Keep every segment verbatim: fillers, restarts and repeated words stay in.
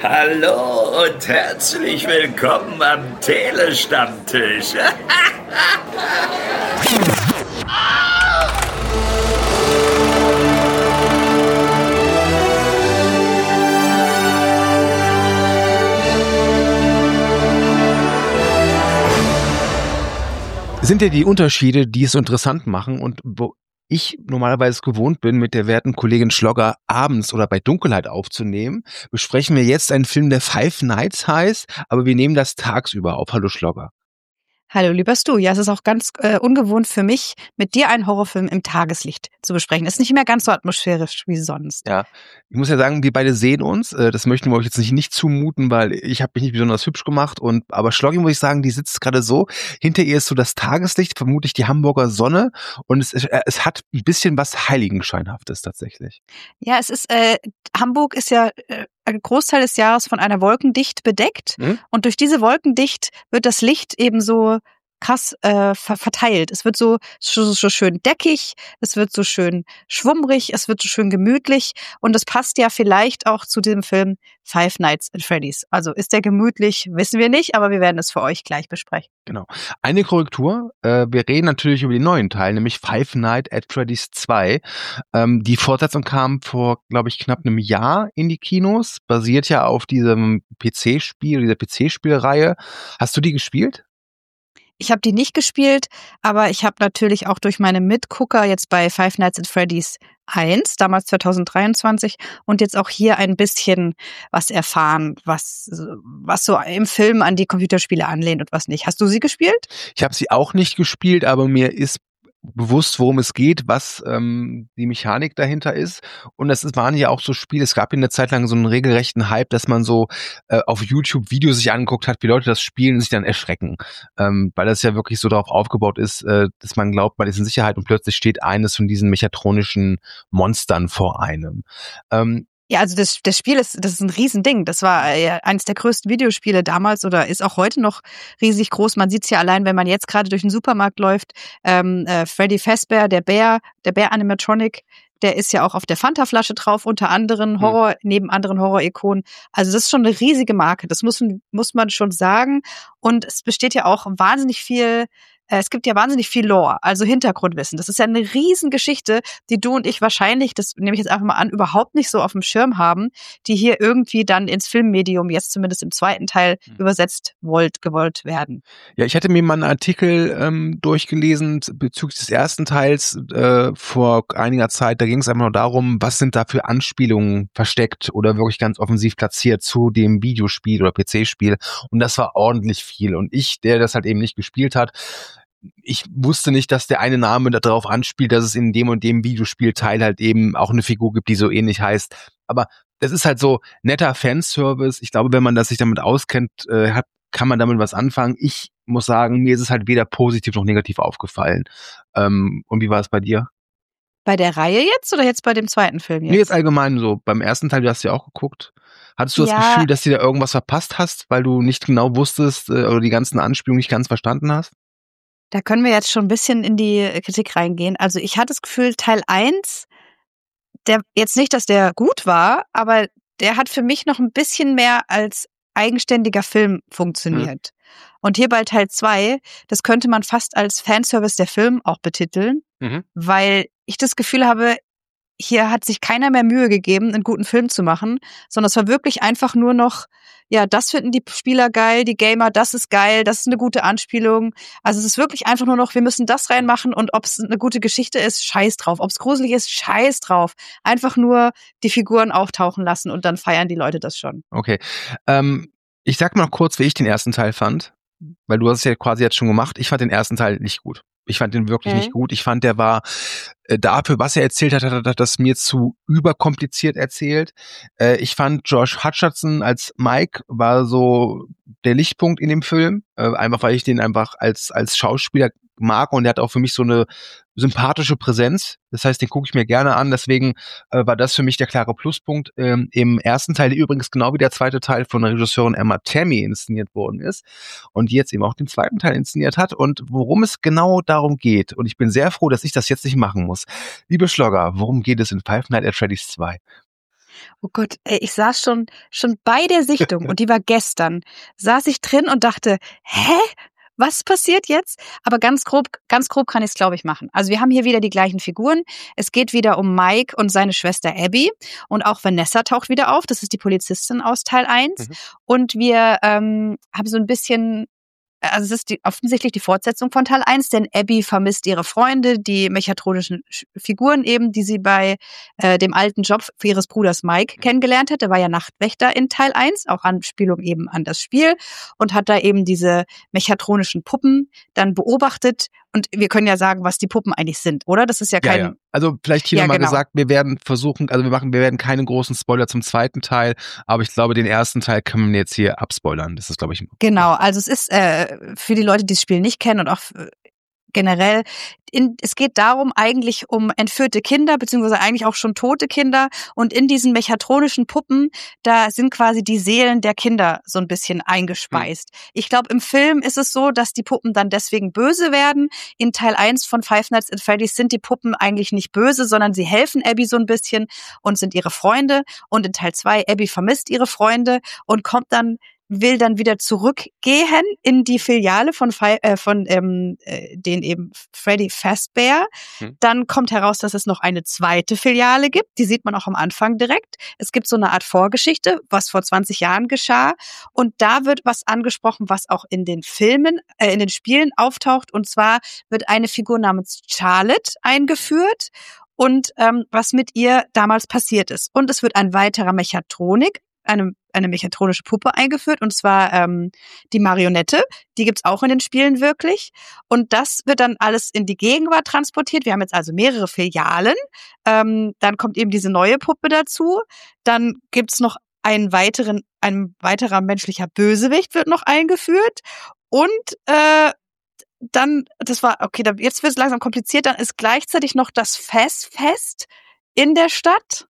Hallo und herzlich willkommen am Telestammtisch. Sind ja die Unterschiede, die es so interessant machen und wo ich normalerweise gewohnt bin, mit der werten Kollegin Schlogger abends oder bei Dunkelheit aufzunehmen, besprechen wir jetzt einen Film, der Five Nights heißt, aber wir nehmen das tagsüber auf. Hallo Schlogger. Hallo, lieber Stu. Ja, es ist auch ganz äh, ungewohnt für mich, mit dir einen Horrorfilm im Tageslicht zu besprechen. Ist nicht mehr ganz so atmosphärisch wie sonst. Ja, ich muss ja sagen, wir beide sehen uns. Das möchten wir euch jetzt nicht, nicht zumuten, weil ich habe mich nicht besonders hübsch gemacht. Und aber Schloggi, muss ich sagen, die sitzt gerade so. Hinter ihr ist so das Tageslicht, vermutlich die Hamburger Sonne. Und es, es hat ein bisschen was Heiligenscheinhaftes tatsächlich. Ja, es ist, äh, Hamburg ist ja äh, ein Großteil des Jahres von einer Wolkendicht bedeckt. Hm? Und durch diese Wolkendicht wird das Licht eben so krass äh, ver- verteilt. Es wird so, so, so schön deckig, es wird so schön schwummrig, es wird so schön gemütlich und es passt ja vielleicht auch zu dem Film Five Nights at Freddy's. Also ist der gemütlich, wissen wir nicht, aber wir werden es für euch gleich besprechen. Genau. Eine Korrektur, äh, wir reden natürlich über den neuen Teil, nämlich Five Nights at Freddy's zwei. Ähm, die Fortsetzung kam vor, glaube ich, knapp einem Jahr in die Kinos, basiert ja auf diesem P C-Spiel, dieser P C-Spielreihe. Hast du die gespielt? Ich habe die nicht gespielt, aber ich habe natürlich auch durch meine Mitgucker jetzt bei Five Nights at Freddy's eins, damals zwanzig dreiundzwanzig, und jetzt auch hier ein bisschen was erfahren, was, was so im Film an die Computerspiele anlehnt und was nicht. Hast du sie gespielt? Ich habe sie auch nicht gespielt, aber mir ist bewusst, worum es geht, was ähm, die Mechanik dahinter ist. Und das ist, waren ja auch so Spiele, es gab ja eine Zeit lang so einen regelrechten Hype, dass man so äh, auf YouTube Videos sich angeguckt hat, wie Leute das spielen und sich dann erschrecken. Ähm, weil das ja wirklich so darauf aufgebaut ist, äh, dass man glaubt, man ist in Sicherheit und plötzlich steht eines von diesen mechatronischen Monstern vor einem. Ähm, Ja, also das, das Spiel ist, das ist ein Riesending. Das war ja eines der größten Videospiele damals oder ist auch heute noch riesig groß. Man sieht es ja allein, wenn man jetzt gerade durch den Supermarkt läuft. Ähm, äh, Freddy Fazbear, der Bär, der Bär-Animatronic, der ist ja auch auf der Fanta-Flasche drauf, unter anderem Horror, hm. neben anderen Horror-Ikonen. Also das ist schon eine riesige Marke. Das muss, muss man schon sagen. Und es besteht ja auch wahnsinnig viel. Es gibt ja wahnsinnig viel Lore, also Hintergrundwissen. Das ist ja eine Riesengeschichte, die du und ich wahrscheinlich, das nehme ich jetzt einfach mal an, überhaupt nicht so auf dem Schirm haben, die hier irgendwie dann ins Filmmedium, jetzt zumindest im zweiten Teil, mhm. übersetzt wollt, gewollt werden. Ja, ich hatte mir mal einen Artikel ähm, durchgelesen bezüglich des ersten Teils äh, vor einiger Zeit. Da ging es einfach nur darum, was sind da für Anspielungen versteckt oder wirklich ganz offensiv platziert zu dem Videospiel oder P C-Spiel. Und das war ordentlich viel. Und ich, der das halt eben nicht gespielt hat, ich wusste nicht, dass der eine Name darauf anspielt, dass es in dem und dem Videospielteil halt eben auch eine Figur gibt, die so ähnlich heißt. Aber das ist halt so netter Fanservice. Ich glaube, wenn man das sich damit auskennt, äh, hat, kann man damit was anfangen. Ich muss sagen, mir ist es halt weder positiv noch negativ aufgefallen. Ähm, und wie war es bei dir? Bei der Reihe jetzt oder jetzt bei dem zweiten Film jetzt? Nee, jetzt allgemein so. Beim ersten Teil, du hast ja auch geguckt. Hattest du das ja. Gefühl, dass du da irgendwas verpasst hast, weil du nicht genau wusstest äh, oder die ganzen Anspielungen nicht ganz verstanden hast? Da können wir jetzt schon ein bisschen in die Kritik reingehen. Also ich hatte das Gefühl, Teil eins, der jetzt nicht, dass der gut war, aber der hat für mich noch ein bisschen mehr als eigenständiger Film funktioniert. Hm. Und hier bei Teil zwei, das könnte man fast als Fanservice der Film auch betiteln, mhm. weil ich das Gefühl habe, hier hat sich keiner mehr Mühe gegeben, einen guten Film zu machen, sondern es war wirklich einfach nur noch, ja, das finden die Spieler geil, die Gamer, das ist geil, das ist eine gute Anspielung. Also es ist wirklich einfach nur noch, wir müssen das reinmachen und ob es eine gute Geschichte ist, scheiß drauf. Ob es gruselig ist, scheiß drauf. Einfach nur die Figuren auftauchen lassen und dann feiern die Leute das schon. Okay. Ähm, ich sag mal noch kurz, wie ich den ersten Teil fand, weil du hast es ja quasi jetzt schon gemacht. Ich fand den ersten Teil nicht gut. Ich fand den wirklich okay. nicht gut. Ich fand, der war äh, dafür, was er erzählt hat, hat er das mir zu überkompliziert erzählt. Äh, ich fand, Josh Hutcherson als Mike war so der Lichtpunkt in dem Film. Äh, einfach, weil ich den einfach als als Schauspieler mag und der hat auch für mich so eine sympathische Präsenz. Das heißt, den gucke ich mir gerne an. Deswegen äh, war das für mich der klare Pluspunkt. Ähm, im ersten Teil, der übrigens genau wie der zweite Teil von der Regisseurin Emma Tammy inszeniert worden ist und die jetzt eben auch den zweiten Teil inszeniert hat und worum es genau darum geht. Und ich bin sehr froh, dass ich das jetzt nicht machen muss. Liebe Schlogger, worum geht es in Five Nights at Freddy's zwei? Oh Gott, ey, ich saß schon, schon bei der Sichtung und die war gestern, saß ich drin und dachte, hä? Was passiert jetzt? Aber ganz grob, ganz grob kann ich es, glaube ich, machen. Also wir haben hier wieder die gleichen Figuren. Es geht wieder um Mike und seine Schwester Abby. Und auch Vanessa taucht wieder auf. Das ist die Polizistin aus Teil eins. Mhm. Und wir ähm, haben so ein bisschen... Also es ist die, offensichtlich die Fortsetzung von Teil eins, denn Abby vermisst ihre Freunde, die mechatronischen Figuren eben, die sie bei äh, dem alten Job für ihres Bruders Mike kennengelernt hat. Der war ja Nachtwächter in Teil eins, auch Anspielung eben an das Spiel, und hat da eben diese mechatronischen Puppen dann beobachtet. Und wir können ja sagen, was die Puppen eigentlich sind, oder? Das ist ja kein... Ja, ja. Also vielleicht hier ja, nochmal genau. gesagt, wir werden versuchen, also wir machen, wir werden keine großen Spoiler zum zweiten Teil, aber ich glaube, den ersten Teil können wir jetzt hier abspoilern. Das ist, glaube ich... Genau, also es ist äh, für die Leute, die das Spiel nicht kennen und auch generell, in, es geht darum eigentlich um entführte Kinder, beziehungsweise eigentlich auch schon tote Kinder, und in diesen mechatronischen Puppen, da sind quasi die Seelen der Kinder so ein bisschen eingespeist. Hm. Ich glaube, im Film ist es so, dass die Puppen dann deswegen böse werden. In Teil eins von Five Nights at Freddy's sind die Puppen eigentlich nicht böse, sondern sie helfen Abby so ein bisschen und sind ihre Freunde. Und in Teil zwei, Abby vermisst ihre Freunde und kommt dann will dann wieder zurückgehen in die Filiale von äh, von ähm, äh, den eben Freddy Fazbear. Hm. Dann kommt heraus, dass es noch eine zweite Filiale gibt. Die sieht man auch am Anfang direkt. Es gibt so eine Art Vorgeschichte, was vor zwanzig Jahren geschah. Und da wird was angesprochen, was auch in den Filmen, äh, in den Spielen auftaucht. Und zwar wird eine Figur namens Charlotte eingeführt und ähm, was mit ihr damals passiert ist. Und es wird ein weiterer Mechatronik, eine, eine mechatronische Puppe eingeführt, und zwar ähm, die Marionette. Die gibt's auch in den Spielen wirklich. Und das wird dann alles in die Gegenwart transportiert. Wir haben jetzt also mehrere Filialen. Ähm, dann kommt eben diese neue Puppe dazu. Dann gibt's noch einen weiteren, ein weiterer menschlicher Bösewicht wird noch eingeführt. Und äh, dann, das war, okay, jetzt wird es langsam kompliziert, dann ist gleichzeitig noch das Festfest in der Stadt.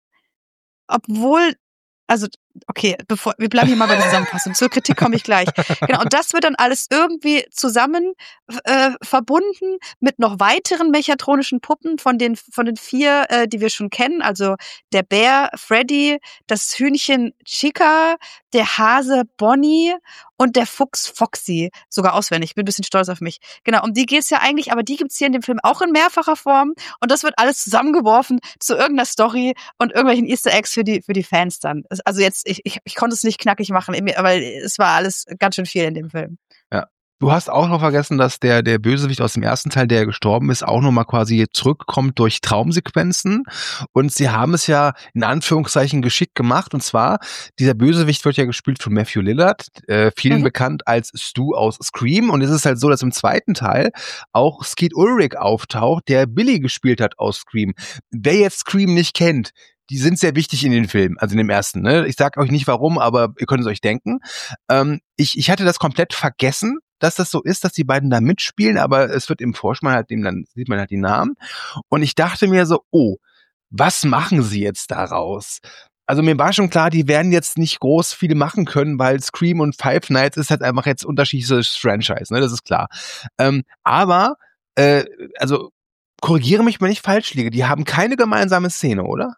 Obwohl, also, okay, bevor, wir bleiben hier mal bei der Zusammenfassung. Zur Kritik komme ich gleich. Genau, und das wird dann alles irgendwie zusammen äh, verbunden mit noch weiteren mechatronischen Puppen von den von den vier, äh, die wir schon kennen. Also der Bär Freddy, das Hühnchen Chica, der Hase Bonnie und der Fuchs Foxy. Sogar auswendig, ich bin ein bisschen stolz auf mich. Genau, um die geht's ja eigentlich, aber die gibt's hier in dem Film auch in mehrfacher Form. Und das wird alles zusammengeworfen zu irgendeiner Story und irgendwelchen Easter Eggs für die für die Fans dann. Also jetzt Ich, ich, ich konnte es nicht knackig machen, aber es war alles ganz schön viel in dem Film. Ja. Du hast auch noch vergessen, dass der, der Bösewicht aus dem ersten Teil, der gestorben ist, auch nochmal quasi zurückkommt durch Traumsequenzen. Und sie haben es ja in Anführungszeichen geschickt gemacht. Und zwar, dieser Bösewicht wird ja gespielt von Matthew Lillard, äh, vielen mhm. bekannt als Stu aus Scream. Und es ist halt so, dass im zweiten Teil auch Skeet Ulrich auftaucht, der Billy gespielt hat aus Scream. Wer jetzt Scream nicht kennt, die sind sehr wichtig in den Filmen, also in dem ersten. Ne? Ich sag euch nicht warum, aber ihr könnt es euch denken. Ähm, ich, ich hatte das komplett vergessen, dass das so ist, dass die beiden da mitspielen, aber es wird im Vorspann halt, dem dann sieht man halt die Namen. Und ich dachte mir so, oh, was machen sie jetzt daraus? Also mir war schon klar, die werden jetzt nicht groß viel machen können, weil Scream und Five Nights ist halt einfach jetzt unterschiedliches Franchise, ne? Das ist klar. Ähm, aber, äh, also korrigiere mich, wenn ich falsch liege, die haben keine gemeinsame Szene, oder?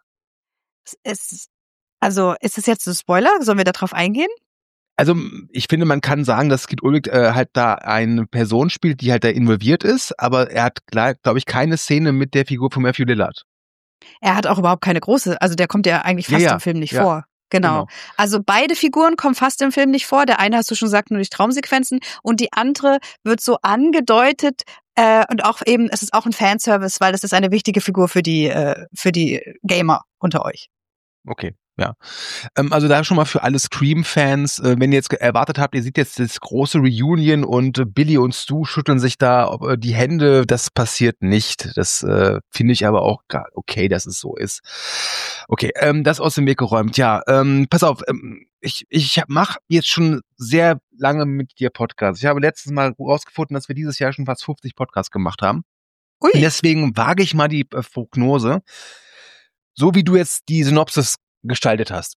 Es, also, ist es jetzt ein Spoiler? Sollen wir da drauf eingehen? Also, ich finde, man kann sagen, dass Skeet Ulrich äh, halt da eine Person spielt, die halt da involviert ist, aber er hat, glaube ich, keine Szene mit der Figur von Matthew Lillard. Er hat auch überhaupt keine große, also der kommt ja eigentlich fast ja, ja. im Film nicht ja. vor. Genau. genau. Also beide Figuren kommen fast im Film nicht vor. Der eine, hast du schon gesagt, nur durch Traumsequenzen, und die andere wird so angedeutet, äh, und auch eben, es ist auch ein Fanservice, weil es ist eine wichtige Figur für die, äh, für die Gamer unter euch. Okay, ja. Ähm, also da schon mal für alle Scream-Fans, äh, wenn ihr jetzt erwartet habt, ihr seht jetzt das große Reunion und äh, Billy und Stu schütteln sich da äh, die Hände, das passiert nicht. Das äh, finde ich aber auch okay, dass es so ist. Okay, ähm, das aus dem Weg geräumt. Ja, ähm, pass auf, ähm, ich, ich mache jetzt schon sehr lange mit dir Podcasts. Ich habe letztes Mal rausgefunden, dass wir dieses Jahr schon fast fünfzig Podcasts gemacht haben. Ui. Und deswegen wage ich mal die äh, Prognose. So wie du jetzt die Synopsis gestaltet hast.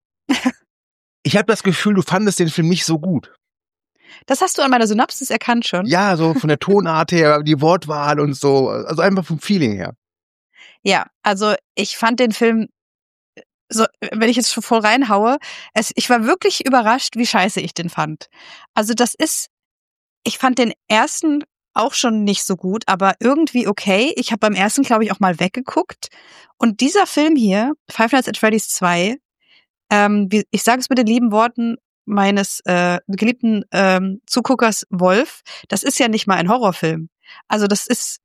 Ich habe das Gefühl, du fandest den Film nicht so gut. Das hast du an meiner Synopsis erkannt schon? Ja, so von der Tonart her, die Wortwahl und so, also einfach vom Feeling her. Ja, also ich fand den Film so, wenn ich jetzt schon voll reinhaue, es, ich war wirklich überrascht, wie scheiße ich den fand. Also das ist, ich fand den ersten auch schon nicht so gut, aber irgendwie okay. Ich habe beim ersten, glaube ich, auch mal weggeguckt. Und dieser Film hier, Five Nights at Freddy's zwei, ähm, wie, ich sage es mit den lieben Worten meines äh, geliebten ähm, Zuguckers Wolf, das ist ja nicht mal ein Horrorfilm. Also das ist,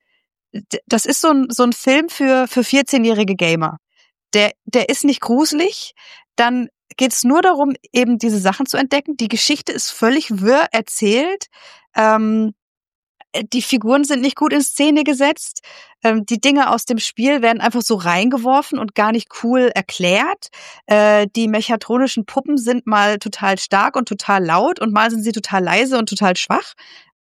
das ist so ein, so ein Film für, für vierzehnjährige Gamer. Der, der ist nicht gruselig, dann geht's nur darum, eben diese Sachen zu entdecken. Die Geschichte ist völlig wirr erzählt. Ähm, die Figuren sind nicht gut in Szene gesetzt. Ähm, die Dinge aus dem Spiel werden einfach so reingeworfen und gar nicht cool erklärt. Äh, die mechatronischen Puppen sind mal total stark und total laut und mal sind sie total leise und total schwach.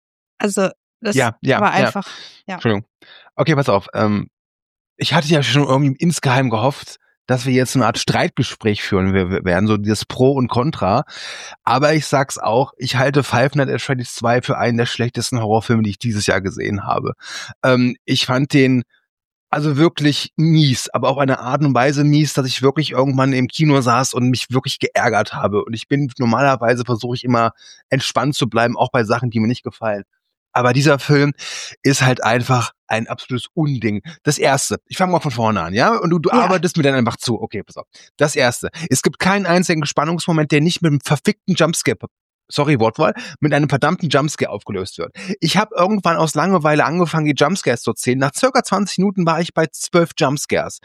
Also das ja, ja, war einfach... Ja. Ja. Entschuldigung. Okay, pass auf. Ähm, ich hatte ja schon irgendwie insgeheim gehofft, dass wir jetzt eine Art Streitgespräch führen werden, so dieses Pro und Contra. Aber ich sag's auch, ich halte Five Nights at Freddy's zwei für einen der schlechtesten Horrorfilme, die ich dieses Jahr gesehen habe. Ähm, ich fand den also wirklich mies, aber auf eine Art und Weise mies, dass ich wirklich irgendwann im Kino saß und mich wirklich geärgert habe. Und ich bin, normalerweise versuche ich immer entspannt zu bleiben, auch bei Sachen, die mir nicht gefallen. Aber dieser Film ist halt einfach ein absolutes Unding. Das Erste, ich fange mal von vorne an, ja? Und du, du ja. arbeitest mir dann einfach zu. Okay, pass auf. Das Erste, es gibt keinen einzigen Spannungsmoment, der nicht mit einem verfickten Jumpscare, sorry, Wortwahl, mit einem verdammten Jumpscare aufgelöst wird. Ich habe irgendwann aus Langeweile angefangen, die Jumpscares zu zählen. Nach circa zwanzig Minuten war ich bei zwölf Jumpscares.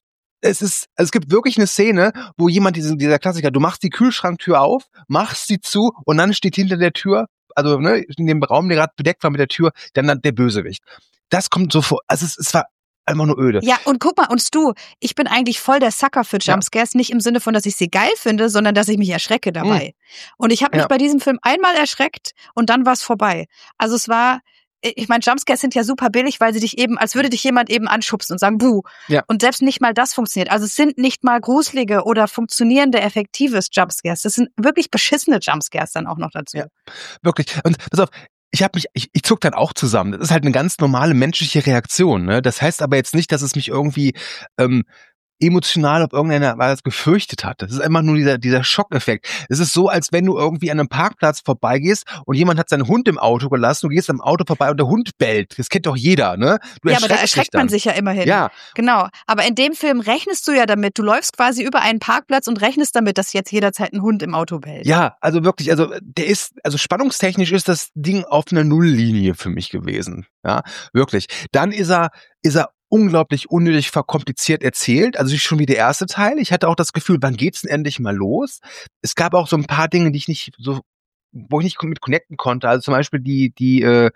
Es ist, also es gibt wirklich eine Szene, wo jemand, diesen, dieser Klassiker, du machst die Kühlschranktür auf, machst sie zu und dann steht hinter der Tür, also ne, in dem Raum, der gerade bedeckt war mit der Tür, dann, dann der Bösewicht. Das kommt so vor, also es, es war einfach nur öde. Ja, und guck mal, und Stu, ich bin eigentlich voll der Sucker für Jumpscares, ja. Nicht im Sinne von, dass ich sie geil finde, sondern dass ich mich erschrecke dabei. Mhm. Und ich habe mich ja. bei diesem Film einmal erschreckt und dann war es vorbei. Also es war, ich meine, Jumpscares sind ja super billig, weil sie dich eben, als würde dich jemand eben anschubsen und sagen, buh. Ja. Und selbst nicht mal das funktioniert. Also es sind nicht mal gruselige oder funktionierende, effektive Jumpscares. Das sind wirklich beschissene Jumpscares dann auch noch dazu. Ja, wirklich. Und pass auf, ich habe mich, ich, ich zuck dann auch zusammen. Das ist halt eine ganz normale menschliche Reaktion. Ne? Das heißt aber jetzt nicht, dass es mich irgendwie ähm, emotional auf irgendeiner Weise gefürchtet hat. Das ist einfach nur dieser dieser Schockeffekt. Es ist so, als wenn du irgendwie an einem Parkplatz vorbeigehst und jemand hat seinen Hund im Auto gelassen, du gehst am Auto vorbei und der Hund bellt. Das kennt doch jeder, ne? Du ja, aber da erschreckt man sich ja immerhin. Ja. Genau. Aber in dem Film rechnest du ja damit, du läufst quasi über einen Parkplatz und rechnest damit, dass jetzt jederzeit ein Hund im Auto bellt. Ja, also wirklich, also der ist, also spannungstechnisch ist das Ding auf einer Nulllinie für mich gewesen. Ja, wirklich. Dann ist er, ist er unglaublich unnötig verkompliziert erzählt, also schon wie der erste Teil. Ich hatte auch das Gefühl, wann geht's denn endlich mal los? Es gab auch so ein paar Dinge, die ich nicht so, wo ich nicht mit connecten konnte. Also zum Beispiel die, die, äh,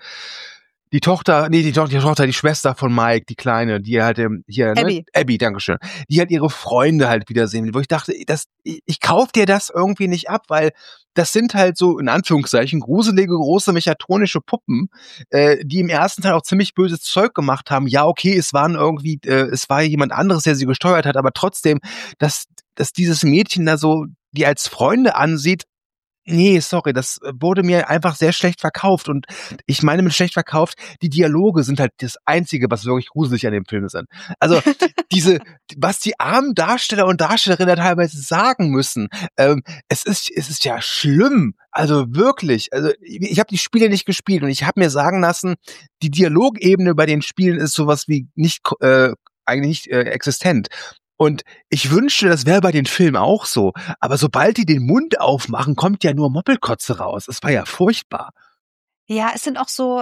die Tochter, nee, die Tochter, die Tochter, die Schwester von Mike, die Kleine, die halt ähm, hier, ne? Abby. Abby, dankeschön. Die halt ihre Freunde halt wiedersehen, wo ich dachte, das, ich, ich kauf dir das irgendwie nicht ab, weil das sind halt so, in Anführungszeichen, gruselige, große mechatronische Puppen, äh, die im ersten Teil auch ziemlich böses Zeug gemacht haben. Ja, okay, es waren irgendwie, äh, es war jemand anderes, der sie gesteuert hat, aber trotzdem, dass, dass dieses Mädchen da so, die als Freunde ansieht, nee, sorry, das wurde mir einfach sehr schlecht verkauft. Und ich meine mit schlecht verkauft, die Dialoge sind halt das Einzige, was wirklich gruselig an dem Film sind. Also diese, was die armen Darsteller und Darstellerinnen da teilweise sagen müssen, ähm, es ist es ist ja schlimm. Also wirklich. Also ich, ich habe die Spiele nicht gespielt und ich habe mir sagen lassen, die Dialogebene bei den Spielen ist sowas wie nicht äh, eigentlich nicht äh, existent. Und ich wünschte, das wäre bei den Filmen auch so. Aber sobald die den Mund aufmachen, kommt ja nur Moppelkotze raus. Es war ja furchtbar. Ja, es sind auch so,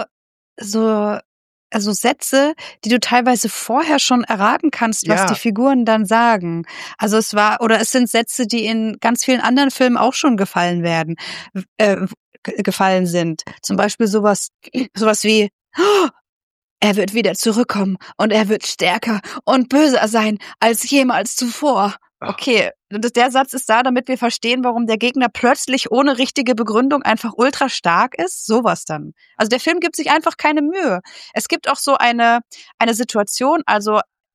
so, also Sätze, die du teilweise vorher schon erraten kannst, was ja. die Figuren dann sagen. Also es war, oder es sind Sätze, die in ganz vielen anderen Filmen auch schon gefallen werden, äh, gefallen sind. Zum Beispiel sowas, sowas wie, oh, er wird wieder zurückkommen und er wird stärker und böser sein als jemals zuvor. Okay, der Satz ist da, damit wir verstehen, warum der Gegner plötzlich ohne richtige Begründung einfach ultra stark ist. Sowas dann. Also der Film gibt sich einfach keine Mühe. Es gibt auch so eine eine Situation, also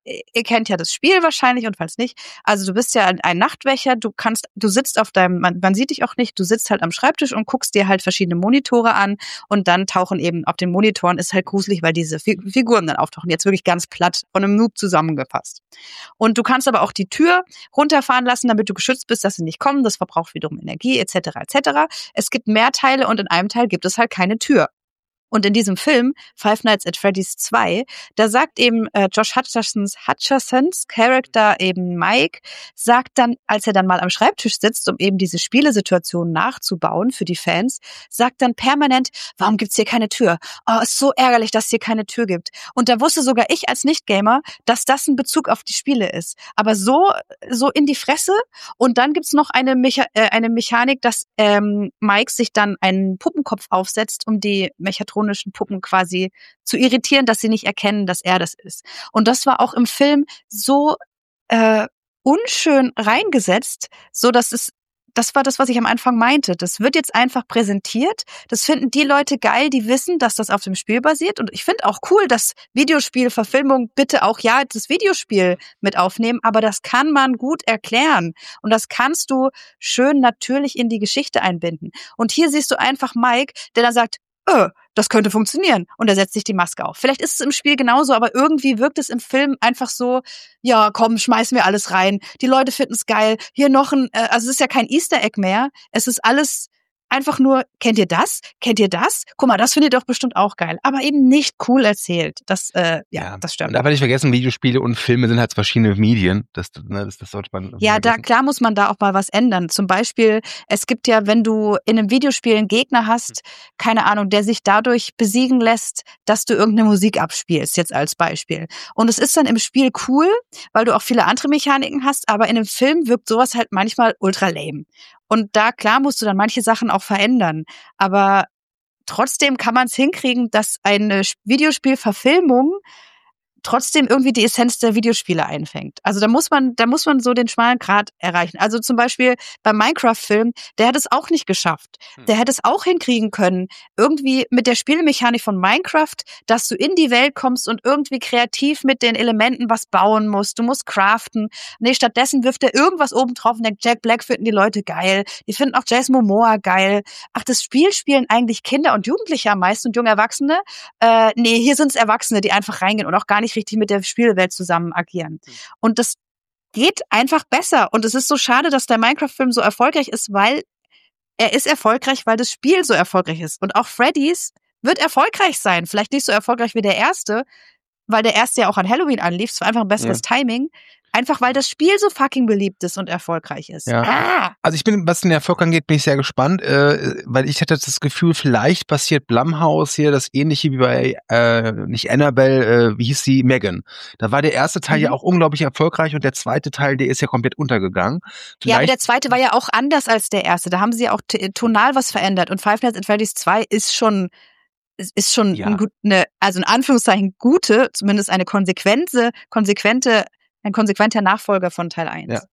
ihr kennt ja das Spiel wahrscheinlich und falls nicht, also du bist ja ein Nachtwächter, du kannst, du sitzt auf deinem, man, man sieht dich auch nicht, du sitzt halt am Schreibtisch und guckst dir halt verschiedene Monitore an und dann tauchen eben auf den Monitoren, ist halt gruselig, weil diese Figuren dann auftauchen, jetzt wirklich ganz platt von einem Noob zusammengefasst. Und du kannst aber auch die Tür runterfahren lassen, damit du geschützt bist, dass sie nicht kommen, das verbraucht wiederum Energie, et cetera et cetera. Es gibt mehr Teile und in einem Teil gibt es halt keine Tür. Und in diesem Film, Five Nights at Freddy's zwei, da sagt eben äh, Josh Hutchersons, Hutchersons Charakter eben Mike, sagt dann, als er dann mal am Schreibtisch sitzt, um eben diese Spielesituation nachzubauen für die Fans, sagt dann permanent, warum gibt's hier keine Tür? Oh, ist so ärgerlich, dass es hier keine Tür gibt. Und da wusste sogar ich als Nicht-Gamer, dass das ein Bezug auf die Spiele ist. Aber so so in die Fresse. Und dann gibt's noch eine, Mecha- äh, eine Mechanik, dass ähm, Mike sich dann einen Puppenkopf aufsetzt, um die Mechatronischen Puppen quasi zu irritieren, dass sie nicht erkennen, dass er das ist. Und das war auch im Film so äh, unschön reingesetzt, so dass es, das war das, was ich am Anfang meinte. Das wird jetzt einfach präsentiert. Das finden die Leute geil, die wissen, dass das auf dem Spiel basiert. Und ich finde auch cool, dass Videospielverfilmung bitte auch ja das Videospiel mit aufnehmen. Aber das kann man gut erklären. Und das kannst du schön natürlich in die Geschichte einbinden. Und hier siehst du einfach Mike, der dann sagt, öh, das könnte funktionieren. Und er setzt sich die Maske auf. Vielleicht ist es im Spiel genauso, aber irgendwie wirkt es im Film einfach so, ja, komm, schmeißen wir alles rein. Die Leute finden es geil. Hier noch ein, äh, also es ist ja kein Easter Egg mehr. Es ist alles einfach nur, kennt ihr das? Kennt ihr das? Guck mal, das findet ihr doch bestimmt auch geil. Aber eben nicht cool erzählt. Das, äh, ja, ja, das stimmt. Und darf man nicht vergessen, Videospiele und Filme sind halt verschiedene Medien. Das, ne, das, das sollte man Ja, da klar muss man da auch mal was ändern. Zum Beispiel, es gibt ja, wenn du in einem Videospiel einen Gegner hast, keine Ahnung, der sich dadurch besiegen lässt, dass du irgendeine Musik abspielst, jetzt als Beispiel. Und es ist dann im Spiel cool, weil du auch viele andere Mechaniken hast, aber in einem Film wirkt sowas halt manchmal ultra lame. Und da, klar, musst du dann manche Sachen auch verändern. Aber trotzdem kann man es hinkriegen, dass eine Videospielverfilmung trotzdem irgendwie die Essenz der Videospiele einfängt. Also da muss man, da muss man so den schmalen Grat erreichen. Also zum Beispiel beim Minecraft-Film, der hat es auch nicht geschafft. Der hätte es auch hinkriegen können, irgendwie mit der Spielmechanik von Minecraft, dass du in die Welt kommst und irgendwie kreativ mit den Elementen was bauen musst. Du musst craften. Nee, stattdessen wirft er irgendwas oben drauf und denkt, Jack Black finden die Leute geil. Die finden auch Jason Momoa geil. Ach, das Spiel spielen eigentlich Kinder und Jugendliche am meisten und junge Erwachsene. Äh, nee, hier sind es Erwachsene, die einfach reingehen und auch gar nicht richtig mit der Spielewelt zusammen agieren. Und das geht einfach besser. Und es ist so schade, dass der Minecraft-Film so erfolgreich ist, weil er ist erfolgreich, weil das Spiel so erfolgreich ist. Und auch Freddy's wird erfolgreich sein. Vielleicht nicht so erfolgreich wie der erste, weil der erste ja auch an Halloween anlief. Es war einfach ein besseres ja. Timing. Einfach weil das Spiel so fucking beliebt ist und erfolgreich ist. Ja. Ah! Also ich bin, was den Erfolg angeht, bin ich sehr gespannt, äh, weil ich hatte das Gefühl, vielleicht passiert Blumhouse hier das Ähnliche wie bei, äh, nicht Annabelle, äh, wie hieß sie, Megan. Da war der erste Teil mhm. ja auch unglaublich erfolgreich und der zweite Teil, der ist ja komplett untergegangen. Vielleicht ja, aber der zweite war ja auch anders als der erste. Da haben sie ja auch t- tonal was verändert. Und Five Nights at Freddy's zwei ist schon ist schon ja. ein gut, eine, also in Anführungszeichen gute, zumindest eine konsequente, konsequente ein konsequenter Nachfolger von Teil eins. Ja.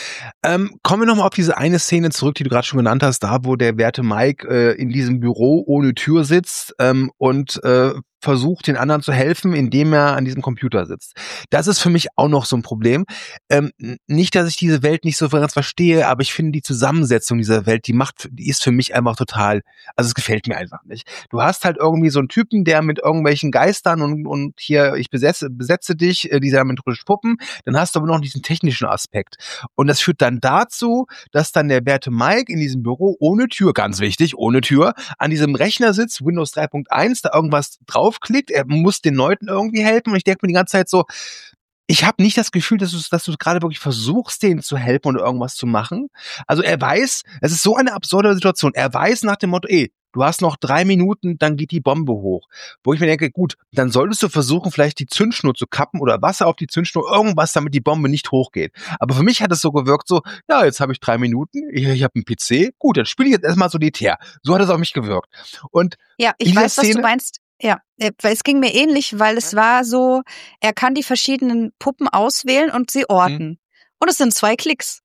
Ähm, kommen wir nochmal auf diese eine Szene zurück, die du gerade schon genannt hast, da wo der werte Mike äh, in diesem Büro ohne Tür sitzt ähm, und äh, versucht, den anderen zu helfen, indem er an diesem Computer sitzt. Das ist für mich auch noch so ein Problem. Ähm, nicht, dass ich diese Welt nicht so ganz verstehe, aber ich finde die Zusammensetzung dieser Welt, die macht, die ist für mich einfach total, also es gefällt mir einfach nicht. Du hast halt irgendwie so einen Typen, der mit irgendwelchen Geistern und, und hier, ich besetze, besetze dich, äh, diese methodischen Puppen, dann hast du aber noch diesen technischen Aspekt. Und das führt dann dazu, dass dann der werte Mike in diesem Büro ohne Tür, ganz wichtig, ohne Tür, an diesem Rechner sitzt, Windows drei Punkt eins, da irgendwas draufklickt, er muss den Leuten irgendwie helfen und ich denke mir die ganze Zeit so, ich habe nicht das Gefühl, dass du, dass du gerade wirklich versuchst, denen zu helfen oder irgendwas zu machen. Also er weiß, es ist so eine absurde Situation, er weiß nach dem Motto, ey, du hast noch drei Minuten, dann geht die Bombe hoch. Wo ich mir denke, gut, dann solltest du versuchen, vielleicht die Zündschnur zu kappen oder Wasser auf die Zündschnur, irgendwas, damit die Bombe nicht hochgeht. Aber für mich hat es so gewirkt, so, ja, jetzt habe ich drei Minuten, ich, ich habe einen P C, gut, dann spiele ich jetzt erstmal solitär. So hat es auf mich gewirkt. Und ja, ich weiß, Szene, was du meinst. Ja, weil es ging mir ähnlich, weil es war so, er kann die verschiedenen Puppen auswählen und sie orten. Hm. Und es sind zwei Klicks.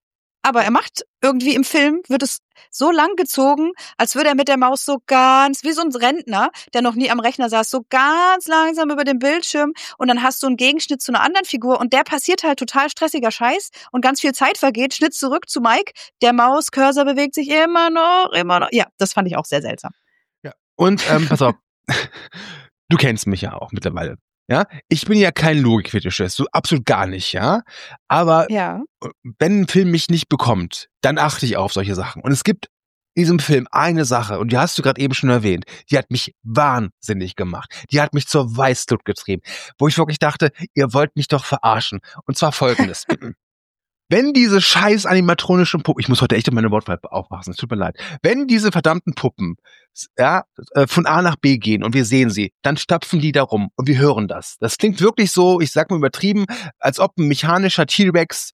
aber er macht irgendwie im Film, wird es so lang gezogen, als würde er mit der Maus so ganz, wie so ein Rentner, der noch nie am Rechner saß, so ganz langsam über den Bildschirm und dann hast du einen Gegenschnitt zu einer anderen Figur und der passiert halt total stressiger Scheiß und ganz viel Zeit vergeht, Schnitt zurück zu Mike, der Maus-Cursor bewegt sich immer noch, immer noch. Ja, das fand ich auch sehr seltsam. Ja. Und, ähm, pass auf, du kennst mich ja auch mittlerweile. Ja, ich bin ja kein Logikfetischist, so absolut gar nicht, ja. Aber ja. wenn ein Film mich nicht bekommt, dann achte ich auf solche Sachen. Und es gibt in diesem Film eine Sache, und die hast du gerade eben schon erwähnt, die hat mich wahnsinnig gemacht. Die hat mich zur Weißglut getrieben, wo ich wirklich dachte, ihr wollt mich doch verarschen. Und zwar folgendes. Wenn diese scheiß animatronischen Puppen, ich muss heute echt in meine Wortwahl aufpassen, es tut mir leid. Wenn diese verdammten Puppen ja, von A nach B gehen und wir sehen sie, dann stapfen die da rum und wir hören das. Das klingt wirklich so, ich sag mal übertrieben, als ob ein mechanischer T-Rex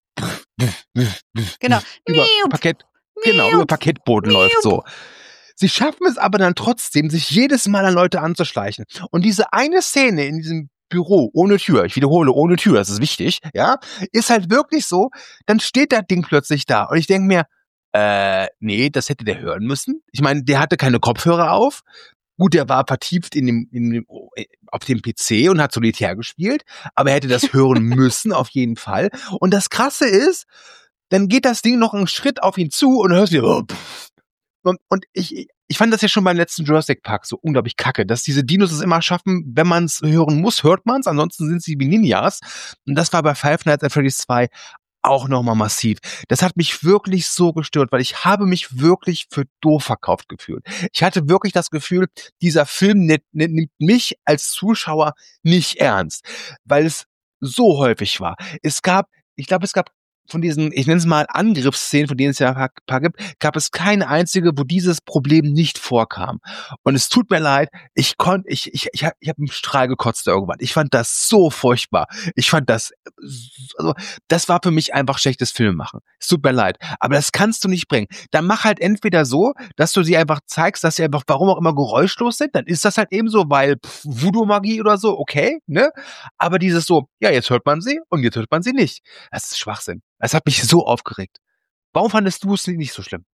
genau. über Parkett, genau, über Parkettboden läuft, so. Sie schaffen es aber dann trotzdem, sich jedes Mal an Leute anzuschleichen. Und diese eine Szene in diesem Büro ohne Tür, ich wiederhole, ohne Tür, das ist wichtig, ja, ist halt wirklich so, dann steht das Ding plötzlich da und ich denke mir, äh, nee, das hätte der hören müssen. Ich meine, der hatte keine Kopfhörer auf. Gut, der war vertieft in dem, in dem, auf dem P C und hat Solitär gespielt, aber er hätte das hören müssen, auf jeden Fall. Und das Krasse ist, dann geht das Ding noch einen Schritt auf ihn zu und hörst du, oh, und, und ich, ich fand das ja schon beim letzten Jurassic Park so unglaublich kacke, dass diese Dinos es immer schaffen, wenn man es hören muss, hört man es, ansonsten sind sie wie Ninjas. Und das war bei Five Nights at Freddy's zwei auch nochmal massiv. Das hat mich wirklich so gestört, weil ich habe mich wirklich für doof verkauft gefühlt. Ich hatte wirklich das Gefühl, dieser Film nimmt, nimmt mich als Zuschauer nicht ernst, weil es so häufig war. Es gab, ich glaube, es gab von diesen, ich nenne es mal Angriffsszenen, von denen es ja ein paar gibt, gab es keine einzige, wo dieses Problem nicht vorkam. Und es tut mir leid, ich konnte, ich, ich, ich habe ich hab einen Strahl gekotzt irgendwann. Ich fand das so furchtbar. Ich fand das, also, das war für mich einfach schlechtes Filmemachen. Es tut mir leid. Aber das kannst du nicht bringen. Dann mach halt entweder so, dass du sie einfach zeigst, dass sie einfach, warum auch immer, geräuschlos sind. Dann ist das halt eben so, weil Voodoo-Magie oder so, okay, ne? Aber dieses so, ja, jetzt hört man sie und jetzt hört man sie nicht. Das ist Schwachsinn. Es hat mich so aufgeregt. Warum fandest du es nicht so schlimm?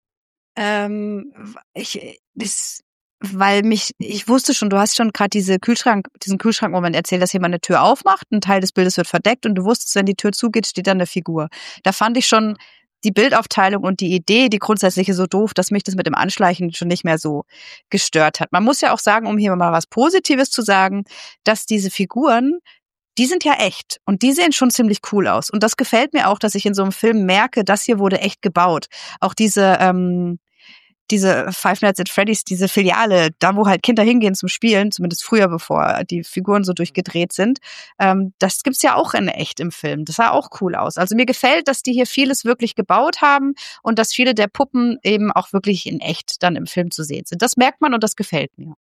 Ähm, ich, das, weil mich, ich wusste schon, du hast schon gerade diese Kühlschrank, diesen Kühlschrankmoment erzählt, dass jemand eine Tür aufmacht, ein Teil des Bildes wird verdeckt und du wusstest, wenn die Tür zugeht, steht dann eine Figur. Da fand ich schon die Bildaufteilung und die Idee, die grundsätzliche so doof, dass mich das mit dem Anschleichen schon nicht mehr so gestört hat. Man muss ja auch sagen, um hier mal was Positives zu sagen, dass diese Figuren, die sind ja echt und die sehen schon ziemlich cool aus. Und das gefällt mir auch, dass ich in so einem Film merke, das hier wurde echt gebaut. Auch diese ähm, diese Five Nights at Freddy's, diese Filiale, da wo halt Kinder hingehen zum Spielen, zumindest früher, bevor die Figuren so durchgedreht sind, ähm, das gibt's ja auch in echt im Film. Das sah auch cool aus. Also mir gefällt, dass die hier vieles wirklich gebaut haben und dass viele der Puppen eben auch wirklich in echt dann im Film zu sehen sind. Das merkt man und das gefällt mir.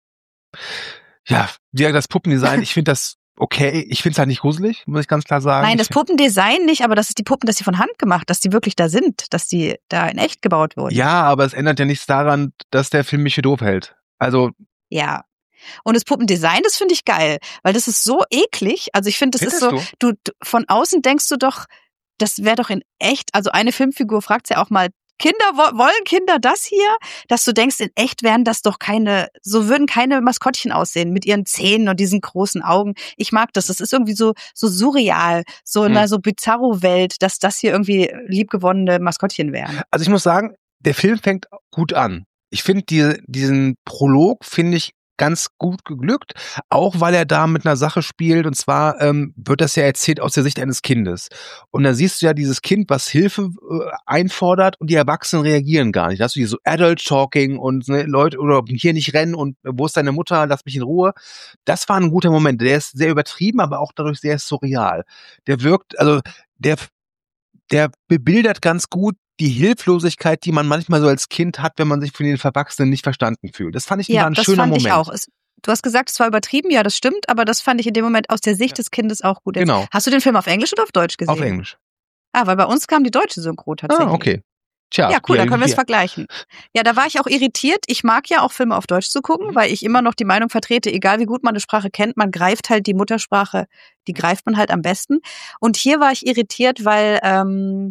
Ja, ja, das Puppendesign, ich finde das okay, ich finde es halt nicht gruselig, muss ich ganz klar sagen. Nein, das Puppendesign nicht, aber das ist die Puppen, dass sie von Hand gemacht, dass die wirklich da sind, dass die da in echt gebaut wurden. Ja, aber es ändert ja nichts daran, dass der Film mich für doof hält. Also. Ja. Und das Puppendesign, das finde ich geil, weil das ist so eklig. Also ich finde, das ist so, du? du von außen denkst du doch, das wäre doch in echt, also eine Filmfigur fragt ja auch mal, Kinder, wollen Kinder das hier? Dass du denkst, in echt wären das doch keine, so würden keine Maskottchen aussehen mit ihren Zähnen und diesen großen Augen. Ich mag das. Das ist irgendwie so, so surreal, so in einer so bizarro Welt, dass das hier irgendwie liebgewonnene Maskottchen wären. Also ich muss sagen, der Film fängt gut an. Ich finde die, diesen Prolog finde ich ganz gut geglückt, auch weil er da mit einer Sache spielt, und zwar ähm, wird das ja erzählt aus der Sicht eines Kindes. Und da siehst du ja dieses Kind, was Hilfe äh, einfordert, und die Erwachsenen reagieren gar nicht. Da hast du hier so Adult Talking und ne, Leute, oder hier nicht rennen und wo ist deine Mutter, lass mich in Ruhe. Das war ein guter Moment. Der ist sehr übertrieben, aber auch dadurch sehr surreal. Der wirkt, also der, der bebildert ganz gut die Hilflosigkeit, die man manchmal so als Kind hat, wenn man sich von den Erwachsenen nicht verstanden fühlt. Das fand ich ja, war ein schöner Moment. Ja, das fand ich auch. Du hast gesagt, es war übertrieben, ja, das stimmt, aber das fand ich in dem Moment aus der Sicht ja. des Kindes auch gut. Jetzt, genau. Hast du den Film auf Englisch oder auf Deutsch gesehen? Auf Englisch. Ah, weil bei uns kam die deutsche Synchro tatsächlich. Ah, okay. Tja, ja, cool, dann können wir es vergleichen. Ja, da war ich auch irritiert. Ich mag ja auch Filme auf Deutsch zu gucken, mhm. weil ich immer noch die Meinung vertrete, egal wie gut man eine Sprache kennt, man greift halt die Muttersprache, die greift man halt am besten. Und hier war ich irritiert, weil ähm,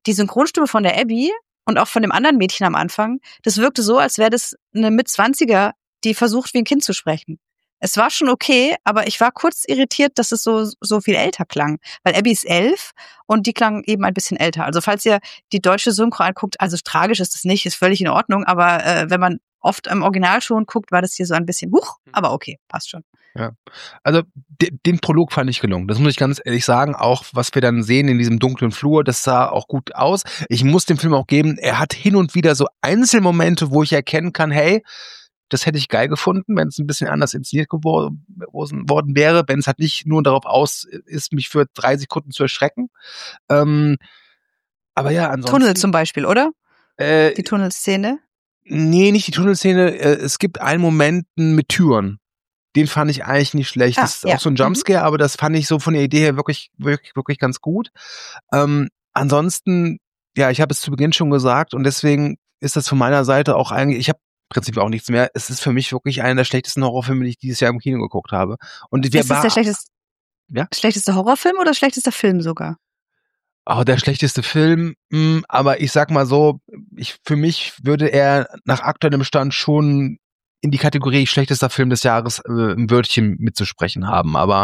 die Synchronstimme von der Abby und auch von dem anderen Mädchen am Anfang, das wirkte so, als wäre das eine Mitzwanziger, die versucht, wie ein Kind zu sprechen. Es war schon okay, aber ich war kurz irritiert, dass es so so viel älter klang. Weil Abby ist elf und die klang eben ein bisschen älter. Also falls ihr die deutsche Synchro anguckt, also tragisch ist es nicht, ist völlig in Ordnung, aber äh, wenn man oft im Original schon guckt, war das hier so ein bisschen, huch, aber okay, passt schon. Ja, also de- den Prolog fand ich gelungen. Das muss ich ganz ehrlich sagen. Auch was wir dann sehen in diesem dunklen Flur, das sah auch gut aus. Ich muss dem Film auch geben, er hat hin und wieder so Einzelmomente, wo ich erkennen kann, hey, das hätte ich geil gefunden, wenn es ein bisschen anders inszeniert geworden worden wäre, wenn es halt nicht nur darauf aus ist, mich für drei Sekunden zu erschrecken. Ähm, aber ja, ansonsten... Tunnel zum Beispiel, oder? Äh, die Tunnelszene? Nee, nicht die Tunnelszene. Äh, es gibt einen Moment mit Türen. Den fand ich eigentlich nicht schlecht. Ah, das ist ja. auch so ein Jumpscare, mhm. aber das fand ich so von der Idee her wirklich, wirklich, wirklich ganz gut. Ähm, ansonsten, ja, ich habe es zu Beginn schon gesagt und deswegen ist das von meiner Seite auch eigentlich, ich habe Prinzip auch nichts mehr. Es ist für mich wirklich einer der schlechtesten Horrorfilme, die ich dieses Jahr im Kino geguckt habe. Und ist das der schlechteste, ja? schlechteste Horrorfilm oder schlechtester Film sogar? Oh, der schlechteste Film, mh, aber ich sag mal so, ich, für mich würde er nach aktuellem Stand schon in die Kategorie schlechtester Film des Jahres äh, ein Wörtchen mitzusprechen haben, aber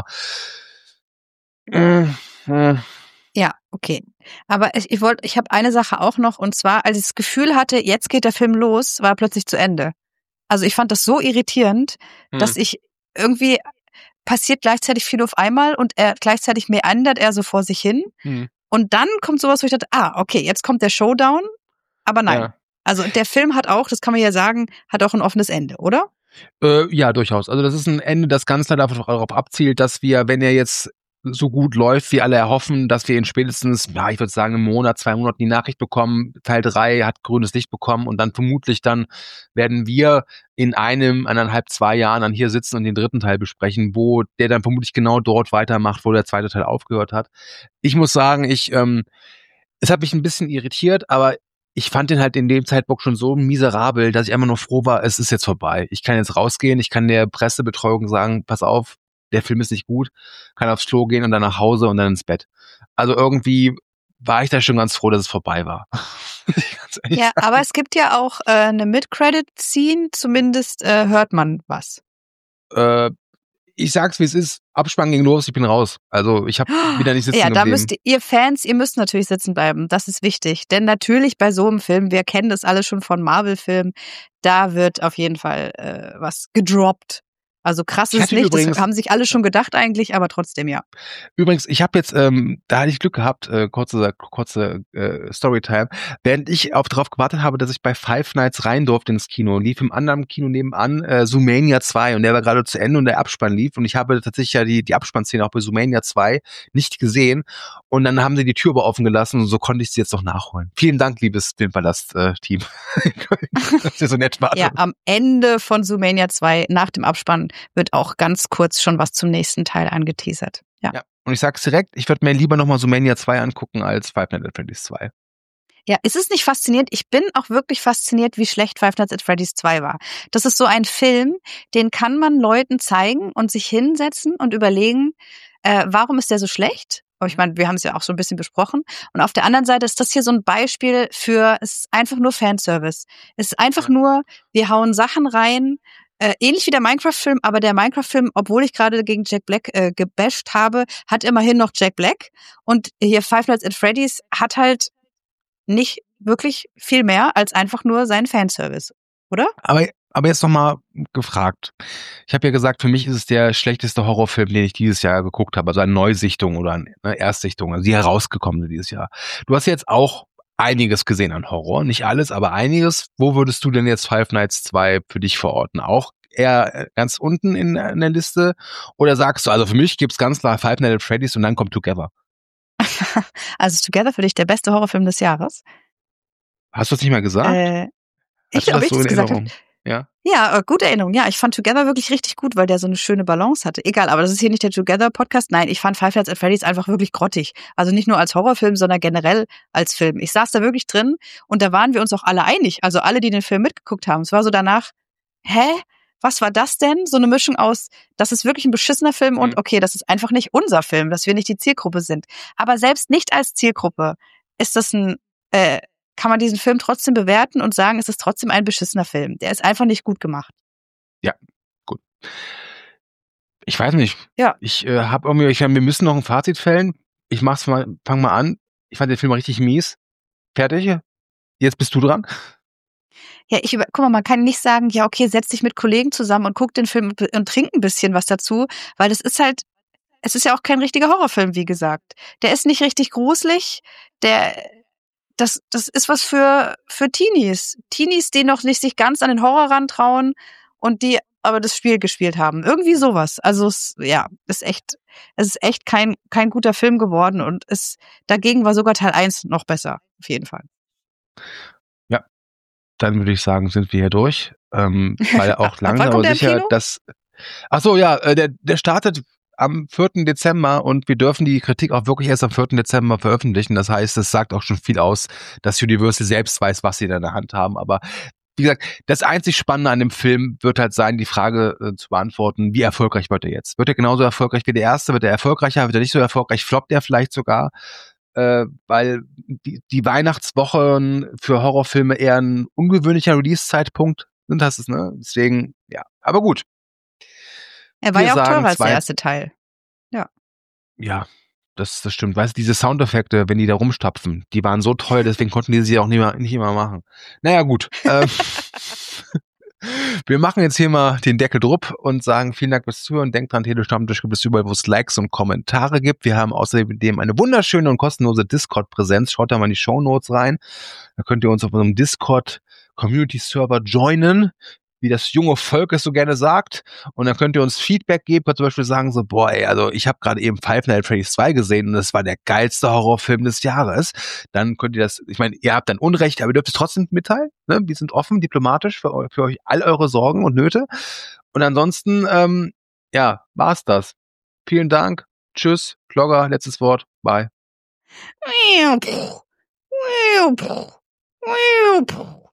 äh, äh. Ja, okay. Aber ich, ich wollte, ich habe eine Sache auch noch, und zwar, als ich das Gefühl hatte, jetzt geht der Film los, war er plötzlich zu Ende. Also ich fand das so irritierend, hm. dass ich irgendwie passiert gleichzeitig viel auf einmal und er gleichzeitig meandert er so vor sich hin. Hm. Und dann kommt sowas, wo ich dachte, ah, okay, jetzt kommt der Showdown, aber nein. Ja. Also der Film hat auch, das kann man ja sagen, hat auch ein offenes Ende, oder? Äh, ja, durchaus. Also das ist ein Ende, das ganz klar darauf abzielt, dass wir, wenn er jetzt so gut läuft, wie alle erhoffen, dass wir in spätestens, ja, ich würde sagen, im Monat, zwei Monaten die Nachricht bekommen, Teil drei hat grünes Licht bekommen und dann vermutlich dann werden wir in einem, eineinhalb, zwei Jahren dann hier sitzen und den dritten Teil besprechen, wo der dann vermutlich genau dort weitermacht, wo der zweite Teil aufgehört hat. Ich muss sagen, ich, ähm, es hat mich ein bisschen irritiert, aber ich fand den halt in dem Zeitpunkt schon so miserabel, dass ich einfach nur froh war, es ist jetzt vorbei. Ich kann jetzt rausgehen, ich kann der Pressebetreuung sagen, pass auf, der Film ist nicht gut, kann aufs Klo gehen und dann nach Hause und dann ins Bett. Also irgendwie war ich da schon ganz froh, dass es vorbei war. Ja, sagen. Aber es gibt ja auch äh, eine Mid-Credit-Scene, zumindest äh, hört man was. Äh, ich sag's, wie es ist, Abspann ging los, ich bin raus. Also ich habe wieder nicht sitzen Ja, da geblieben. müsst ihr, ihr Fans, ihr müsst natürlich sitzen bleiben, das ist wichtig. Denn natürlich bei so einem Film, wir kennen das alle schon von Marvel-Filmen, da wird auf jeden Fall äh, was gedroppt. Also krass ist es nicht, übrigens, das haben sich alle schon gedacht eigentlich, aber trotzdem ja. Übrigens, ich habe jetzt, ähm, da hatte ich Glück gehabt, äh, kurze kurze äh, Storytime, während ich auf darauf gewartet habe, dass ich bei Five Nights rein durfte ins Kino, lief im anderen Kino nebenan äh, Zoomania zwei und der war gerade zu Ende und der Abspann lief und ich habe tatsächlich ja die die Abspannszene auch bei Zoomania zwei nicht gesehen und dann haben sie die Tür aber offen gelassen und so konnte ich sie jetzt noch nachholen. Vielen Dank, liebes Filmpalast-Team. Dass ihr so nett wart. Ja, am Ende von Zoomania zwei, nach dem Abspann, wird auch ganz kurz schon was zum nächsten Teil angeteasert. Ja. ja. Und ich sag's direkt, ich würde mir lieber nochmal Zoomania zwei angucken als Five Nights at Freddy's zwei. Ja, es ist nicht faszinierend. Ich bin auch wirklich fasziniert, wie schlecht Five Nights at Freddy's zwei war. Das ist so ein Film, den kann man Leuten zeigen und sich hinsetzen und überlegen, äh, warum ist der so schlecht? Aber ich meine, wir haben es ja auch so ein bisschen besprochen. Und auf der anderen Seite ist das hier so ein Beispiel für, es ist einfach nur Fanservice. Es ist einfach nur, wir hauen Sachen rein, Äh, ähnlich wie der Minecraft-Film, aber der Minecraft-Film, obwohl ich gerade gegen Jack Black äh, gebasht habe, hat immerhin noch Jack Black. Und hier Five Nights at Freddy's hat halt nicht wirklich viel mehr als einfach nur seinen Fanservice, oder? Aber, aber jetzt nochmal gefragt. Ich habe ja gesagt, für mich ist es der schlechteste Horrorfilm, den ich dieses Jahr geguckt habe. Also eine Neusichtung oder eine Erstsichtung, also die herausgekommene dieses Jahr. Du hast jetzt auch einiges gesehen an Horror, nicht alles, aber einiges. Wo würdest du denn jetzt Five Nights zwei für dich verorten? Auch eher ganz unten in, in der Liste? Oder sagst du, also für mich gibt's ganz klar Five Nights at Freddy's und dann kommt Together? Also ist Together für dich der beste Horrorfilm des Jahres? Hast du das nicht mal gesagt? Äh, ich glaube, ich so das gesagt habe. Ja, ja, gute Erinnerung. Ja, ich fand Together wirklich richtig gut, weil der so eine schöne Balance hatte. Egal, aber das ist hier nicht der Together-Podcast. Nein, ich fand Five Nights at Freddy's einfach wirklich grottig. Also nicht nur als Horrorfilm, sondern generell als Film. Ich saß da wirklich drin und da waren wir uns auch alle einig. Also alle, die den Film mitgeguckt haben. Es war so danach, hä? Was war das denn? So eine Mischung aus, das ist wirklich ein beschissener Film mhm. und okay, das ist einfach nicht unser Film, dass wir nicht die Zielgruppe sind. Aber selbst nicht als Zielgruppe ist das ein äh, kann man diesen Film trotzdem bewerten und sagen, es ist trotzdem ein beschissener Film. Der ist einfach nicht gut gemacht. Ja, gut. Ich weiß nicht. Ja. Ich äh, habe irgendwie, ich, wir müssen noch ein Fazit fällen. Ich mach's mal, fang mal an. Ich fand den Film richtig mies. Fertig. Jetzt bist du dran. Ja, ich über, guck mal, man kann nicht sagen, ja, okay, setz dich mit Kollegen zusammen und guck den Film und, und trink ein bisschen was dazu, weil das ist halt, es ist ja auch kein richtiger Horrorfilm, wie gesagt. Der ist nicht richtig gruselig, der, das, das ist was für, für Teenies. Teenies, die noch nicht sich ganz an den Horror rantrauen und die aber das Spiel gespielt haben. Irgendwie sowas. Also, es, ja, ist echt, es ist echt kein, kein guter Film geworden und es, dagegen war sogar Teil eins noch besser. Auf jeden Fall. Ja. Dann würde ich sagen, sind wir hier durch. Ähm, weil auch langsam aber sicher, dass, ach so, ja, äh, der, der startet am vierten Dezember und wir dürfen die Kritik auch wirklich erst am vierten Dezember veröffentlichen. Das heißt, es sagt auch schon viel aus, dass Universal selbst weiß, was sie da in der Hand haben. Aber wie gesagt, das einzig Spannende an dem Film wird halt sein, die Frage äh, zu beantworten, wie erfolgreich wird er jetzt? Wird er genauso erfolgreich wie der erste? Wird er erfolgreicher? Wird er nicht so erfolgreich? Floppt er vielleicht sogar? Äh, weil die, die Weihnachtswochen für Horrorfilme eher ein ungewöhnlicher Release-Zeitpunkt sind. Das ist, ne? Deswegen, ja. Aber gut. Er war Wir ja auch sagen teurer als zwei- der erste Teil. Ja. Ja, das, das stimmt. Weißt du, diese Soundeffekte, wenn die da rumstapfen, die waren so teuer, deswegen konnten die sie auch nicht, mehr, nicht immer machen. Naja, gut. ähm, wir machen jetzt hier mal den Deckel drupp und sagen vielen Dank fürs Zuhören. Denkt dran, Telestammtisch gibt es überall, wo es Likes und Kommentare gibt. Wir haben außerdem eine wunderschöne und kostenlose Discord-Präsenz. Schaut da mal in die Shownotes rein. Da könnt ihr uns auf unserem Discord-Community-Server joinen, wie das junge Volk es so gerne sagt. Und dann könnt ihr uns Feedback geben, könnt zum Beispiel sagen so, boah, ey, also ich habe gerade eben Five Nights at Freddy's zwei gesehen und das war der geilste Horrorfilm des Jahres. Dann könnt ihr das, ich meine, ihr habt dann Unrecht, aber ihr dürft es trotzdem mitteilen. Ne? Wir sind offen, diplomatisch für, eu- für euch all eure Sorgen und Nöte. Und ansonsten, ähm, ja, war's das. Vielen Dank. Tschüss. Klogger, letztes Wort. Bye.